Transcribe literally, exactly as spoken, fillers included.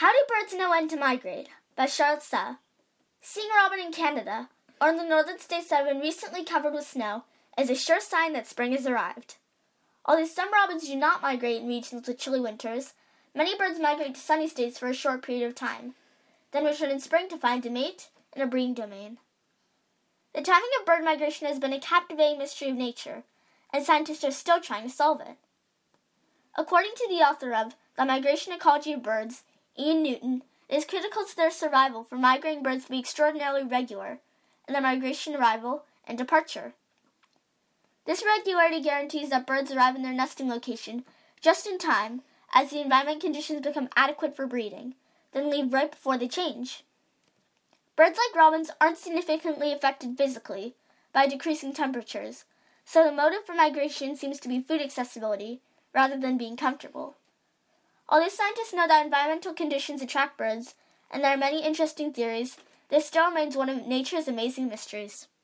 How Do Birds Know When to Migrate? By Charlotte Suh. Seeing a robin in Canada, or in the northern states that have been recently covered with snow, is a sure sign that spring has arrived. Although some robins do not migrate in regions with chilly winters, many birds migrate to sunny states for a short period of time, then return in spring to find a mate and a breeding domain. The timing of bird migration has been a captivating mystery of nature, and scientists are still trying to solve it. According to the author of The Migration Ecology of Birds, Ian Newton, it is critical to their survival for migrating birds to be extraordinarily regular in their migration arrival and departure. This regularity guarantees that birds arrive in their nesting location just in time as the environment conditions become adequate for breeding, then leave right before they change. Birds like robins aren't significantly affected physically by decreasing temperatures, so the motive for migration seems to be food accessibility rather than being comfortable. Although scientists know that environmental conditions attract birds, and there are many interesting theories, this still remains one of nature's amazing mysteries.